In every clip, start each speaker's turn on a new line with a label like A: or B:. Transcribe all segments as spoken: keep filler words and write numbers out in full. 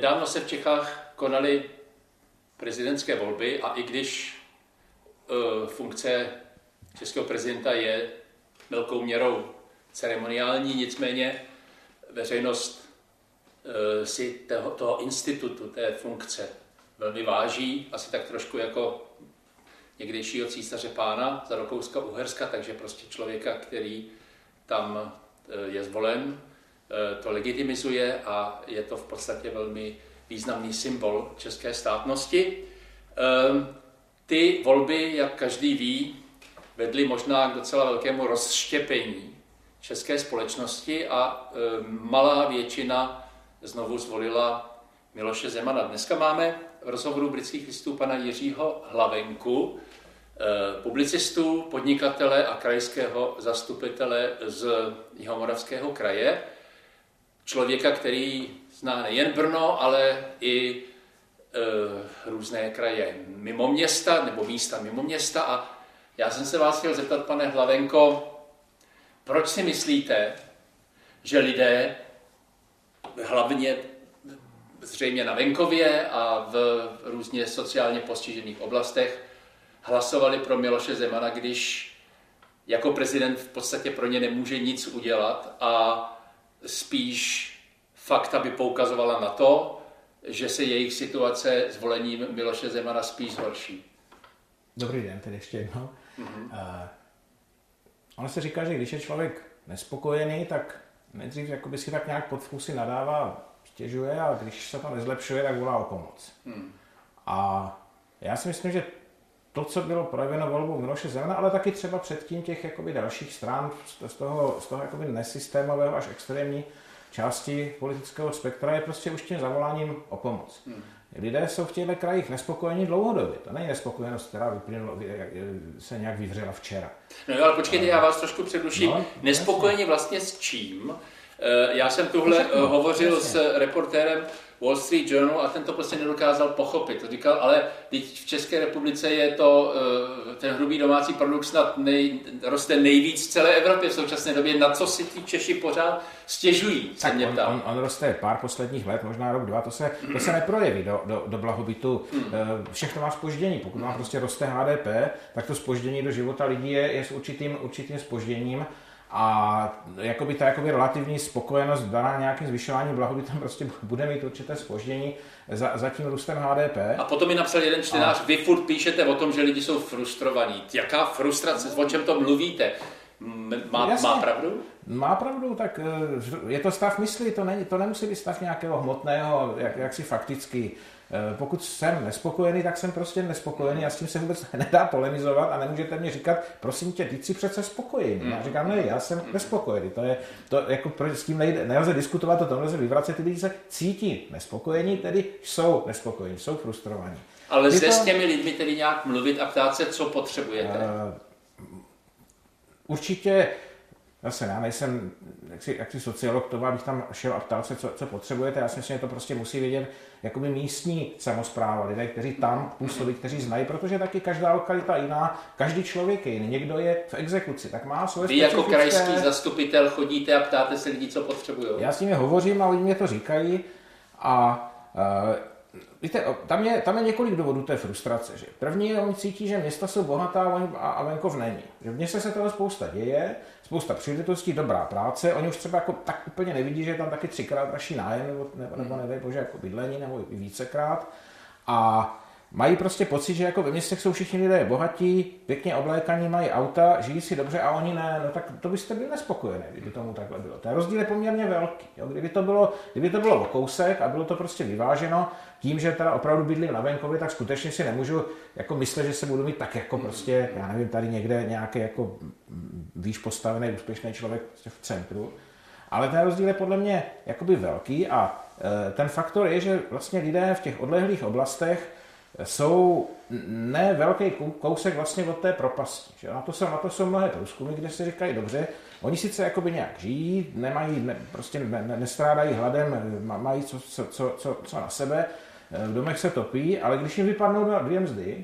A: Nedávno se v Čechách konaly prezidentské volby a i když uh, funkce českého prezidenta je velkou měrou ceremoniální, nicméně veřejnost uh, si toho, toho institutu, té funkce velmi váží, asi tak trošku jako někdejšího císaře pána za Rakouska-Uherska, takže prostě člověka, který tam uh, je zvolen, uh, to legitimizuje a je to v podstatě velmi významný symbol české státnosti. Uh, ty volby, jak každý ví, vedly možná k docela velkému rozštěpení české společnosti a e, malá většina znovu zvolila Miloše Zemana. Dneska máme v rozhovoru Britských listů pana Jiřího Hlavenku, e, publicistu, podnikatele a krajského zastupitele z Jihomoravského kraje. Člověka, který zná nejen Brno, ale i e, různé kraje mimo města nebo místa mimo města. A já jsem se vás chtěl zeptat, pane Hlavenko, proč si myslíte, že lidé, hlavně zřejmě na venkově a v různě sociálně postižených oblastech, hlasovali pro Miloše Zemana, když jako prezident v podstatě pro ně nemůže nic udělat a spíš fakta by poukazovala na to, že se jejich situace zvolením Miloše Zemana spíš zhorší?
B: Dobrý den, tedy ještě jednou. Mm-hmm. Uh, ono se říká, že když je člověk nespokojený, tak nejdřív jakoby si tak nějak pod vkusy nadává, stěžuje a když se to nezlepšuje, tak volá o pomoc. Mm. A já si myslím, že to, co bylo projeveno volbou Miloše Zemana, ale taky třeba předtím těch jakoby dalších stran z toho, z toho jakoby nesystémového až extrémní části politického spektra, je prostě už tím zavoláním o pomoc. Mm. Lidé jsou v těchto krajích nespokojení dlouhodobě. To není nespokojenost, která vyplynula, se nějak vyvřela včera.
A: No jo, ale počkejte, já vás trošku předuším. No, nespokojení vlastně s čím? Já jsem tuhle no, hovořil jasně. s reportérem Wall Street Journal a ten to prostě nedokázal pochopit. To říkal, ale teď v České republice je to, ten hrubý domácí produkt snad nej, roste nejvíc v celé Evropě v současné době. Na co si ti Češi pořád stěžují?
B: Tak on, on, on roste pár posledních let, možná rok, dva, to se, to se neprojeví do, do, do blahobytu. Všechno má zpoždění. Pokud má prostě roste H D P, tak to zpoždění do života lidí je, je s určitým, určitým zpožděním. A jakoby ta jakoby relativní spokojenost daná nějakým zvyšováním blahobytem prostě bude mít určité zpoždění za, za tím růstem H D P.
A: A potom mi napsal jeden čtenář, a... vy furt píšete o tom, že lidi jsou frustrovaní. Jaká frustrace, o čem to mluvíte? Má, má pravdu?
B: Má pravdu, tak je to stav mysli, to, není, to nemusí být stav nějakého hmotného, jak, jaksi fakticky. Pokud jsem nespokojený, tak jsem prostě nespokojený a s tím se vůbec nedá polemizovat a nemůžete mě říkat, prosím tě, ty jsi přece spokojený. Já říkám, ne, já jsem nespokojený. To je, to jako s tím nejde, nelze diskutovat, o tom nelze vyvracet, ty lidi se cítí nespokojení, tedy jsou nespokojení, jsou frustrovaní.
A: Ale zde to... s těmi lidmi tedy nějak mluvit a ptát se, co potřebujete? Uh,
B: určitě, zase já nejsem jaksi, jaksi sociolog, to abych tam šel a ptal se, co, co potřebujete. Já si myslím, že to prostě musí vědět jakoby místní samospráva, lidé, kteří tam působí, kteří znají, protože taky každá lokalita jiná, každý člověk je jiný. Někdo je v exekuci, tak má svoje
A: Vy specifické... jako krajský zastupitel chodíte a ptáte se lidí, co potřebují.
B: Já s nimi hovořím a oni mě to říkají a uh, víte, tam je, tam je několik důvodů té frustrace. Že? První je, oni cítí, že města jsou bohatá a, a venkov není. Že v městě se toho spousta děje, spousta příležitostí, dobrá práce. Oni už třeba jako tak úplně nevidí, že je tam taky třikrát dražší nájem, nebo, nebo, nebo nedej bože, jako bydlení, nebo i vícekrát. A mají prostě pocit, že jako ve městech jsou všichni lidé bohatí, pěkně oblékaní, mají auta, žijí si dobře a oni ne, no tak to byste byli nespokojení, kdyby tomu takhle bylo. Ten rozdíl je poměrně velký. Jo? Kdyby to bylo, kdyby to bylo o kousek a bylo to prostě vyváženo tím, že teda opravdu bydlím na venkově, tak skutečně si nemůžu jako myslet, že se budu mít tak jako prostě, já nevím, tady někde nějaký jako výš postavený, úspěšný člověk prostě v centru. Ale ten rozdíl je podle mě jakoby velký a e, ten faktor je, že vlastně lidé v těch odlehlých oblastech jsou ne velký kousek vlastně od té propasti. Že? Na, to jsou, na to jsou mnohé průzkumy, kde se říkají, dobře, oni sice jakoby nějak žijí, nemají, ne, prostě ne, nestrádají hladem, mají co, co, co, co, co na sebe, v domech se topí, ale když jim vypadnou dvě mzdy,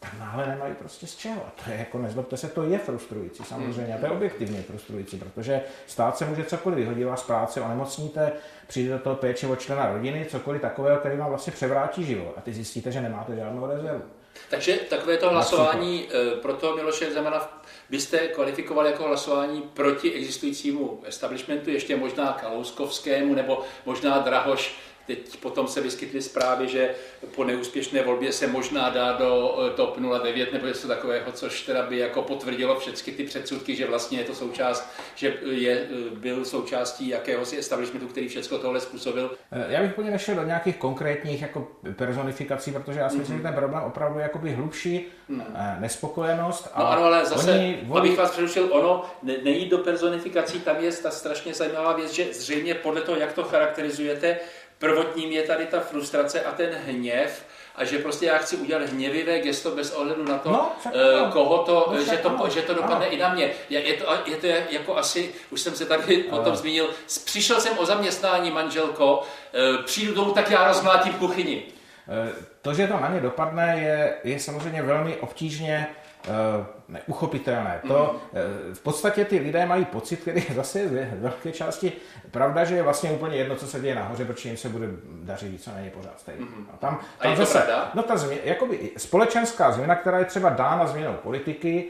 B: tak náhle nemají prostě z čeho. A to je jako, nezlobte se, to je frustrující samozřejmě. A to je objektivně frustrující, protože stát se může cokoliv, vyhodí vás z práce, onemocníte, přijde do toho péče o člena rodiny, cokoliv takového, který vám vlastně převrátí život. A ty zjistíte, že nemáte žádnou rezervu.
A: Takže takovéto hlasování pro toho Miloše Zemana byste kvalifikovali jako hlasování proti existujícímu establishmentu, ještě možná kalouskovskému, nebo možná Drahoš. Teď potom se vyskytly zprávy, že po neúspěšné volbě se možná dá do T O P nula devět nebo něco takového, což teda by jako potvrdilo všechny ty předsudky, že vlastně je to součást, že je, byl součástí jakéhosi establishmentu, který všechno tohle způsobil.
B: Já bych úplně nešel do nějakých konkrétních jako personifikací, protože já si myslím, mm-hmm. že ten problém opravdu je jakoby hlubší mm. nespokojenost.
A: No ano, ale zase, oni, oni... abych vás přerušil, ono ne, nejít do personifikací, tam je ta strašně zajímavá věc, že zřejmě podle toho, jak to charakterizujete, prvotním je tady ta frustrace a ten hněv a že prostě já chci udělat hněvivé gesto bez ohledu na to, no, uh, koho to, no, že, to že to dopadne ano. i na mě. Je, je, to, je to jako asi, už jsem se tady o tom zmínil, přišel jsem o zaměstnání, manželko, uh, přijdu domů, tak já rozmlátím kuchyni.
B: To, že to na ně dopadne, je, je samozřejmě velmi obtížně uh, neuchopitelné. To, v podstatě ty lidé mají pocit, který je zase v velké části pravda, že je vlastně úplně jedno, co se děje nahoře, protože jim se bude dařit víc, co není pořád stejný. Mm-hmm. A tam, tam
A: a je to
B: zase,
A: pravda?
B: No ta změ, jakoby společenská změna, která je třeba dána změnou politiky,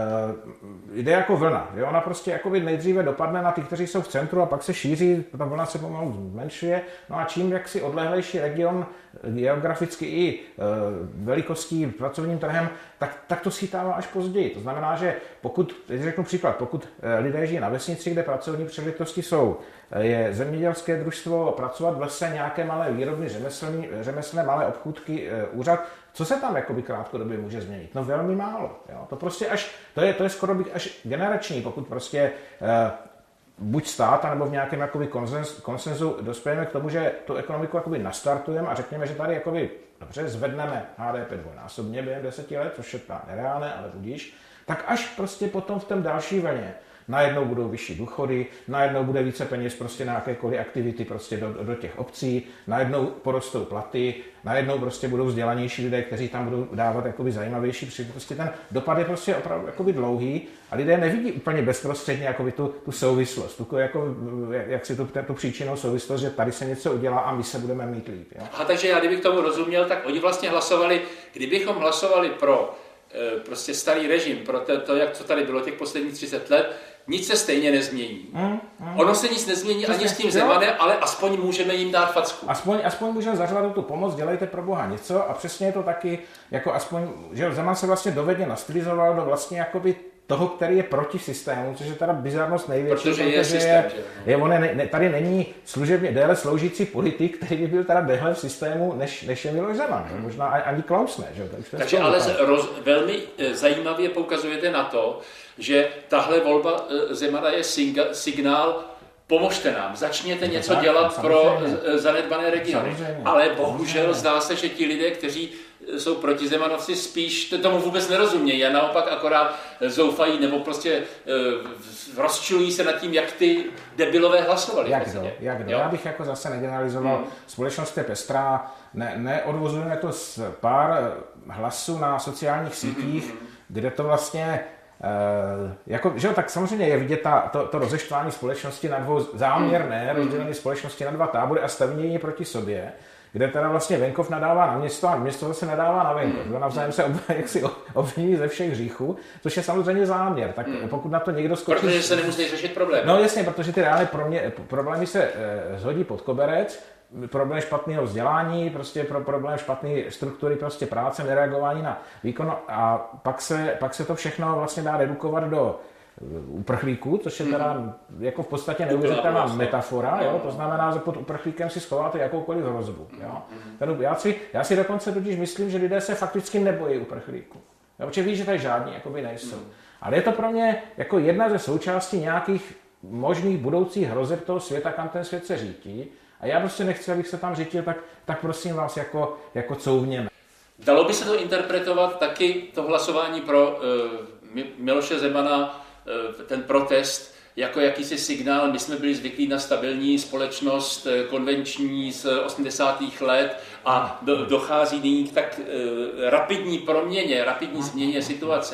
B: e, jde jako vlna. Že? Ona prostě jakoby nejdříve dopadne na ty, kteří jsou v centru a pak se šíří, ta vlna se pomalu zmenšuje. No a čím jaksi odlehlejší region geograficky i e, velikostí pracovním trhem, tak, tak to schytává až později. To znamená, že pokud, teď řeknu příklad, pokud lidé žijí na vesnici, kde pracovní příležitosti jsou, je zemědělské družstvo, pracovat v lese, nějaké malé výrobny, řemeslné, řemeslné malé obchůdky, úřad, co se tam jakoby krátkodobě může změnit? No velmi málo. Jo? To prostě až, to je, to je skoro bych až generační, pokud prostě eh, buď stát, nebo v nějakém jakoby konsenzu, konsenzu dospějeme k tomu, že tu ekonomiku jakoby nastartujeme a řekněme, že tady jakoby dobře, zvedneme H D P dvojnásobně během deseti let, což je ta nereálné, ale budíš, tak až prostě potom v tom další vlně najednou budou vyšší důchody, najednou bude více peněz prostě na jakékoliv aktivity prostě do, do těch obcí, najednou porostou platy, najednou prostě budou vzdělanější lidé, kteří tam budou dávat jakoby zajímavější příležitosti. Ten dopad je prostě opravdu jakoby dlouhý a lidé nevidí úplně bezprostředně jakoby tu, tu souvislost, tu, jako, jak si tu, tu příčinou souvislost, že tady se něco udělá a my se budeme mít líp. Jo?
A: A takže já kdybych tomu rozuměl, tak oni vlastně hlasovali, kdybychom hlasovali pro prostě starý režim, pro to, to, jak to tady bylo těch posledních třicet let, nic se stejně nezmění. Mm, mm. Ono se nic nezmění ani s tím Zemanem, ale aspoň můžeme jim dát facku.
B: Aspoň, aspoň můžeme zařvat tu pomoc, dělejte pro Boha něco a přesně je to taky, jako aspoň, že Zeman se vlastně dovedně nastylizoval do vlastně jakoby toho, který je proti systému, což je teda bizarnost největší.
A: Protože je systém,
B: je, je, on je, ne, tady není služebně déle sloužící politik, který by byl teda déle v systému, než, než je Miloš Zeman. Hmm. Možná ani Klaus ne. Že?
A: Takže ale roz, velmi zajímavě poukazujete na to, že tahle volba Zemana je singa, signál, pomožte nám, začněte je něco tak, dělat pro zanedbané regiony. Ale bohužel samozřejmě. Zdá se, že ti lidé, kteří jsou proti Zemanovci, spíš tomu vůbec nerozumějí a naopak akorát zoufají nebo prostě uh, rozčilují se nad tím, jak ty debilové hlasovali.
B: Jak kdo, jak kdo. Já bych jako zase negeneralizoval. Hmm. Společnost je pestrá, ne, neodvozujeme to z pár hlasů na sociálních sítích, hmm. kde to vlastně Uh, jako, že jo, tak samozřejmě je vidět ta, to, to rozeštvání společnosti na dvou záměrné, mm. rozdělení společnosti na dva tábory a stavění proti sobě, kde teda vlastně venkov nadává na město a město zase nadává na venkov. Mm. Navzájem se ob, jaksi obviní ze všech hříchů, což je samozřejmě záměr. Tak mm. pokud na to někdo skočí...
A: Protože se nemusí řešit problém.
B: No jasně, protože ty reálné pro mě, problémy se eh, zhodí pod koberec, problém špatného vzdělání, prostě pro problém špatné struktury prostě práce, nereagování na výkon a pak se, pak se to všechno vlastně dá redukovat do uprchlíků, což je teda jako v podstatě neuvěřitelná metafora, jo? To znamená, že pod uprchlíkem si schováte jakoukoliv hrozbu. Jo? Ten, já, si, já si dokonce totiž myslím, že lidé se fakticky nebojí uprchlíků. Protože ví, že tady žádní jakoby nejsou. Ale je to pro mě jako jedna ze součástí nějakých možných budoucích hrozeb toho světa, kam ten svět se řítí. A já prostě nechci, abych se tam řítil, tak, tak prosím vás, jako, jako couvněme.
A: Dalo by se to interpretovat taky, to hlasování pro uh, Miloše Zemana, uh, ten protest, jako jakýsi signál. My jsme byli zvyklí na stabilní společnost konvenční z osmdesátých let a do, dochází nyní k tak uh, rapidní proměně, rapidní změně situace,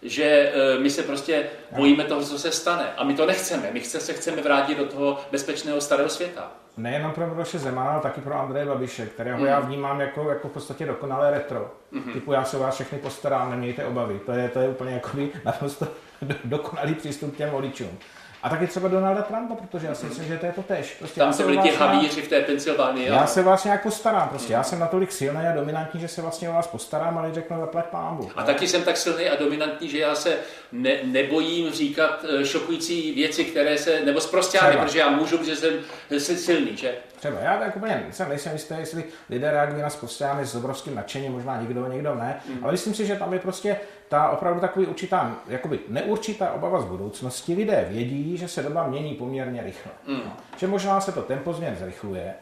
A: že uh, my se prostě bojíme toho, co se stane. A my to nechceme. My chce, se chceme vrátit do toho bezpečného starého světa.
B: Nejenom pro Miloše Zemana, ale taky pro Andreje Babiše, kterého mm. já vnímám jako, jako v podstatě dokonalé retro. Mm-hmm. Typu já se vás všechny postarám, nemějte obavy. To je, to je úplně jakoby naprosto dokonalý přístup k těm voličům. A taky třeba Donalda Trumpa, protože já si myslím, že to je to tež. Prostě
A: tam se byli ti havíři v té Pensylvánii.
B: Já se vás nějak postarám, prostě. Já jsem natolik silný a dominantní, že se vlastně o vás postarám, ale řeknu zaplať pánbu.
A: A taky jsem tak silný a dominantní, že já se ne, nebojím říkat šokující věci, které se, nebo zprostějány, protože já můžu, protože jsem silný, že?
B: Třeba já tak úplně jsem nejsem jistý, jestli lidé reagují na zprostějány s obrovským nadšením, možná někdo, někdo ne, mm. ale myslím si, že tam je prostě ta opravdu takový určitá, jakoby neurčitá obava z budoucnosti. Lidé vědí, že se doba mění poměrně rychle. Mm. Že možná se to tempo změn zrychluje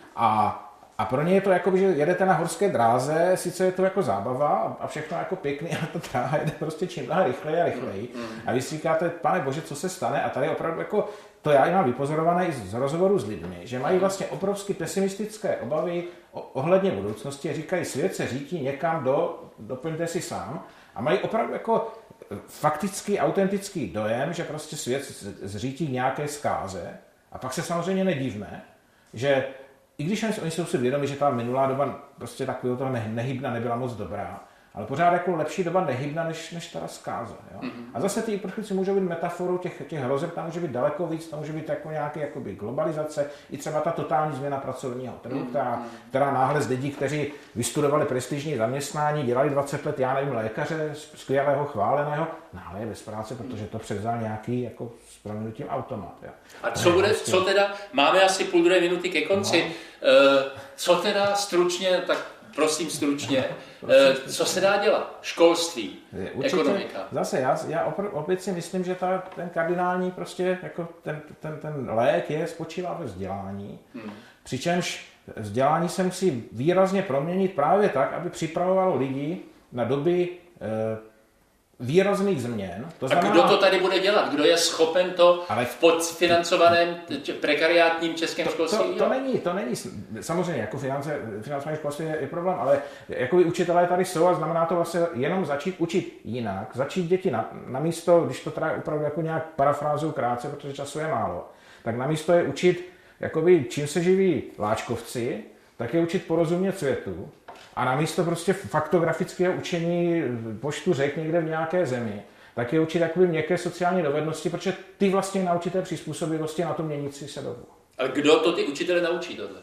B: a A pro ně je to jako, že jedete na horské dráze, sice je to jako zábava a všechno jako pěkný, ale ta dráha jede prostě čím dál rychleji a rychleji. A vy si říkáte, pane bože, co se stane? A tady opravdu jako, to já mám vypozorované i z rozhovoru s lidmi, že mají vlastně obrovsky pesimistické obavy ohledně budoucnosti a říkají, svět se řítí někam do, doplňte si sám. A mají opravdu jako faktický, autentický dojem, že prostě svět zřítí nějaké zkáze. A pak se samozřejmě nedívme, že i když oni jsou si vědomi, že ta minulá doba prostě takového toho nehybna nebyla moc dobrá, ale pořád jako lepší doba nehybna než, než ta zkáza. Jo? Mm-hmm. A zase ty uprchlíci můžou být metaforou těch, těch hrozeb, tam může být daleko víc, tam může být jako nějaký jakoby globalizace, i třeba ta totální změna pracovního trhu, mm-hmm. která, která náhle z lidí, kteří vystudovali prestižní zaměstnání, dělali dvacet let, já nevím, lékaře, skvělého, chváleného, náhle je bez práce, protože to převzal nějaký jako s prominutím automat. Jo?
A: A co bude, vlastně... co teda, máme asi půl druhé minuty ke konci, no. uh, co teda stručně, tak prosím stručně, prosím, co se dá dělat? Školství, určitě, ekonomika.
B: Zase já, já opět si myslím, že ta, ten kardinální prostě, jako ten, ten, ten lék je, spočívá ve vzdělání. Hmm. Přičemž vzdělání se musí výrazně proměnit právě tak, aby připravovalo lidi na doby eh, výrazných změn.
A: To znamená, a kdo to tady bude dělat? Kdo je schopen to ale v podfinancovaném prekariátním českém
B: to,
A: školství?
B: To, to, to, není, to není, samozřejmě, jako finance, financování školství je, je problém, ale jako učitelé tady jsou a znamená to vlastně jenom začít učit jinak, začít děti na, na místo, když to teda opravdu jako nějak parafrázuju krátce, protože času je málo, tak na místo je učit, jakoby, čím se živí láčkovci, tak je učit porozumět světu. A namísto prostě faktografického učení počtu řek někde v nějaké zemi, tak je učit jakoby měkké sociální dovednosti, protože ty vlastně naučí té přizpůsobivosti na tu měnící se dobu.
A: Ale kdo to ty učitele naučí tohle?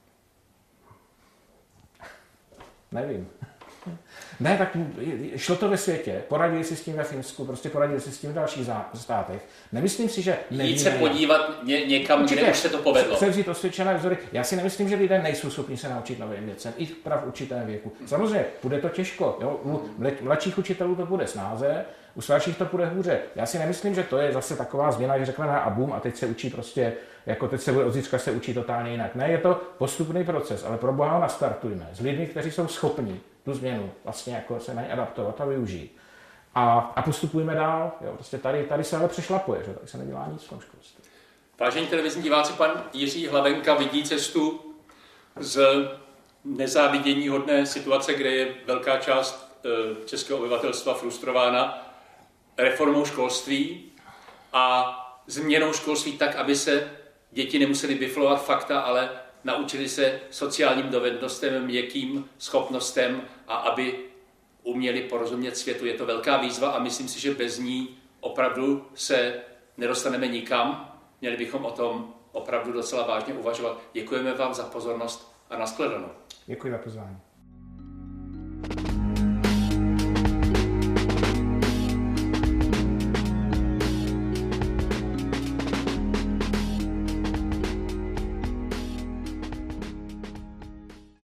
B: Nevím. Ne, tak šlo to ve světě, poradili si s tím ve Finsku, prostě poradili si s tím v dalších státech. Nemyslím si, že nevíme.
A: Jít se podívat ně, někam, určitě, kde už se to povedlo.
B: Převzít osvědčené vzory. Já si nemyslím, že lidé nejsou schopni se naučit novým věcem, i v určitém věku. Samozřejmě, bude to těžko. Jo? U mladších učitelů to bude snáze, u starších to bude hůře. Já si nemyslím, že to je zase taková změna, že řekneme a bum, a teď se učí prostě, jako teď se bude od zítřka se učí totálně jinak. Ne, je to postupný proces, ale pro boha nastartujme s lidmi, kteří jsou schopní tu změnu vlastně jako se na ně adaptovat a využít. A, a postupujeme dál. Jo, prostě tady, tady se ale přešlapuje, že tady se nedělá nic v tom školství.
A: Vážení televizní diváci, pan Jiří Hlavenka vidí cestu z nezávidění hodné situace, kde je velká část českého obyvatelstva frustrována reformou školství a změnou školství tak, aby se děti nemuseli biflovat fakta, ale naučili se sociálním dovednostem, měkkým schopnostem a aby uměli porozumět světu. Je to velká výzva a myslím si, že bez ní opravdu se nedostaneme nikam. Měli bychom o tom opravdu docela vážně uvažovat. Děkujeme vám za pozornost a nashledanou.
B: Děkuji za pozvání.